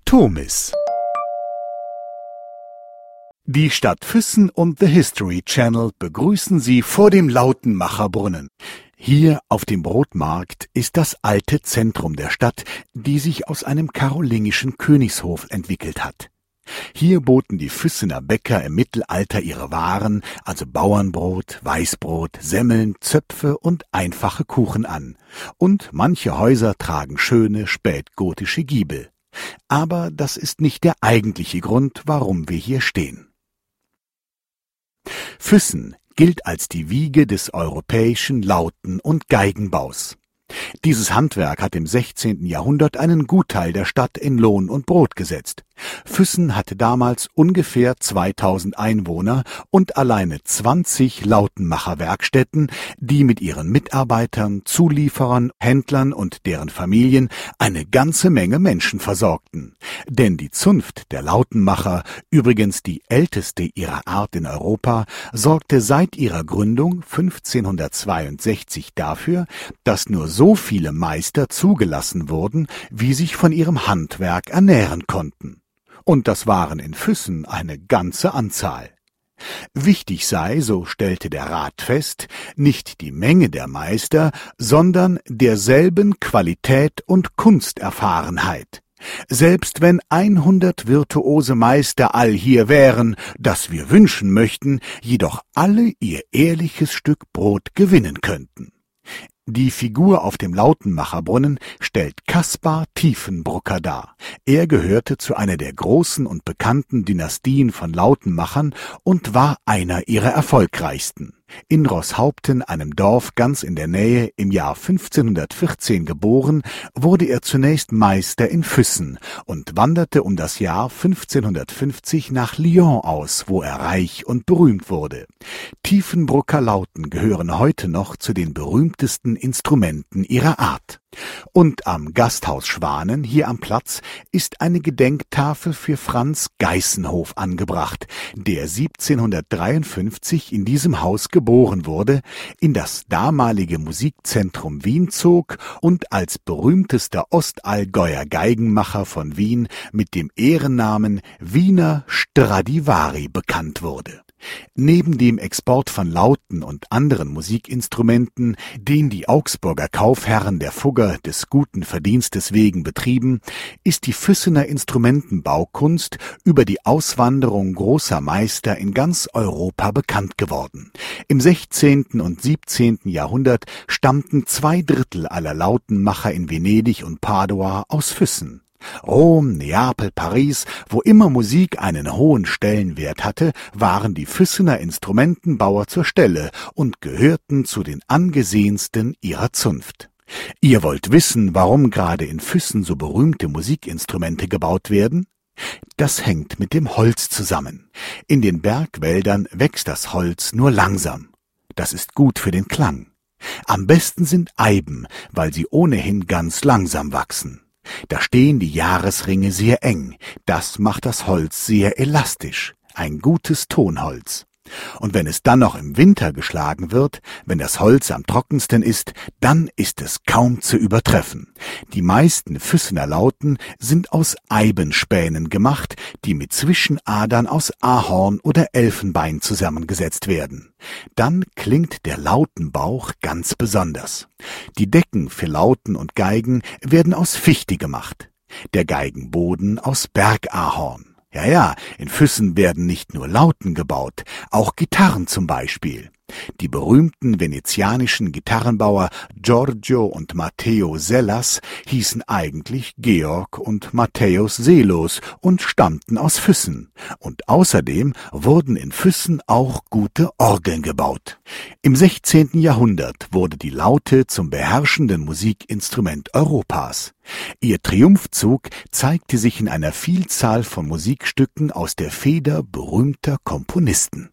Tomis. Die Stadt Füssen und The History Channel begrüßen Sie vor dem Lautenmacherbrunnen. Hier auf dem Brotmarkt ist das alte Zentrum der Stadt, die sich aus einem karolingischen Königshof entwickelt hat. Hier boten die Füssener Bäcker im Mittelalter ihre Waren, also Bauernbrot, Weißbrot, Semmeln, Zöpfe und einfache Kuchen an. Und manche Häuser tragen schöne spätgotische Giebel. Aber das ist nicht der eigentliche Grund, warum wir hier stehen. Füssen gilt als die Wiege des europäischen Lauten- und Geigenbaus. Dieses Handwerk hat im 16. Jahrhundert einen Gutteil der Stadt in Lohn und Brot gesetzt. Füssen hatte damals ungefähr 2000 Einwohner und alleine 20 Lautenmacherwerkstätten, die mit ihren Mitarbeitern, Zulieferern, Händlern und deren Familien eine ganze Menge Menschen versorgten. Denn die Zunft der Lautenmacher, übrigens die älteste ihrer Art in Europa, sorgte seit ihrer Gründung 1562 dafür, dass nur so viele Meister zugelassen wurden, wie sich von ihrem Handwerk ernähren konnten. Und das waren in Füssen eine ganze Anzahl. Wichtig sei, so stellte der Rat fest, nicht die Menge der Meister, sondern derselben Qualität und Kunsterfahrenheit. Selbst wenn 100 virtuose Meister all hier wären, das wir wünschen möchten, jedoch alle ihr ehrliches Stück Brot gewinnen könnten. Die Figur auf dem Lautenmacherbrunnen stellt Kaspar Tiefenbrucker dar. Er gehörte zu einer der großen und bekannten Dynastien von Lautenmachern und war einer ihrer erfolgreichsten. In Roßhaupten, einem Dorf ganz in der Nähe, im Jahr 1514 geboren, wurde er zunächst Meister in Füssen und wanderte um das Jahr 1550 nach Lyon aus, wo er reich und berühmt wurde. Tiefenbrucker Lauten gehören heute noch zu den berühmtesten Instrumenten ihrer Art. Und am Gasthaus Schwanen, hier am Platz, ist eine Gedenktafel für Franz Geißenhof angebracht, der 1753 in diesem Haus geboren wurde, in das damalige Musikzentrum Wien zog und als berühmtester Ostallgäuer Geigenmacher von Wien mit dem Ehrennamen Wiener Stradivari bekannt wurde. Neben dem Export von Lauten und anderen Musikinstrumenten, den die Augsburger Kaufherren der Fugger des guten Verdienstes wegen betrieben, ist die Füssener Instrumentenbaukunst über die Auswanderung großer Meister in ganz Europa bekannt geworden. Im 16. und 17. Jahrhundert stammten 2/3 aller Lautenmacher in Venedig und Padua aus Füssen. Rom, Neapel, Paris, wo immer Musik einen hohen Stellenwert hatte, waren die Füssener Instrumentenbauer zur Stelle und gehörten zu den angesehensten ihrer Zunft. Ihr wollt wissen, warum gerade in Füssen so berühmte Musikinstrumente gebaut werden? Das hängt mit dem Holz zusammen. In den Bergwäldern wächst das Holz nur langsam. Das ist gut für den Klang. Am besten sind Eiben, weil sie ohnehin ganz langsam wachsen. Da stehen die Jahresringe sehr eng, das macht das Holz sehr elastisch, ein gutes Tonholz. Und wenn es dann noch im Winter geschlagen wird, wenn das Holz am trockensten ist, dann ist es kaum zu übertreffen. Die meisten Füssener Lauten sind aus Eibenspänen gemacht, die mit Zwischenadern aus Ahorn oder Elfenbein zusammengesetzt werden. Dann klingt der Lautenbauch ganz besonders. Die Decken für Lauten und Geigen werden aus Fichte gemacht, der Geigenboden aus Bergahorn. Ja, in Füssen werden nicht nur Lauten gebaut, auch Gitarren zum Beispiel. Die berühmten venezianischen Gitarrenbauer Giorgio und Matteo Sellas hießen eigentlich Georg und Matthäus Seelos und stammten aus Füssen. Und außerdem wurden in Füssen auch gute Orgeln gebaut. Im 16. Jahrhundert wurde die Laute zum beherrschenden Musikinstrument Europas. Ihr Triumphzug zeigte sich in einer Vielzahl von Musikstücken aus der Feder berühmter Komponisten.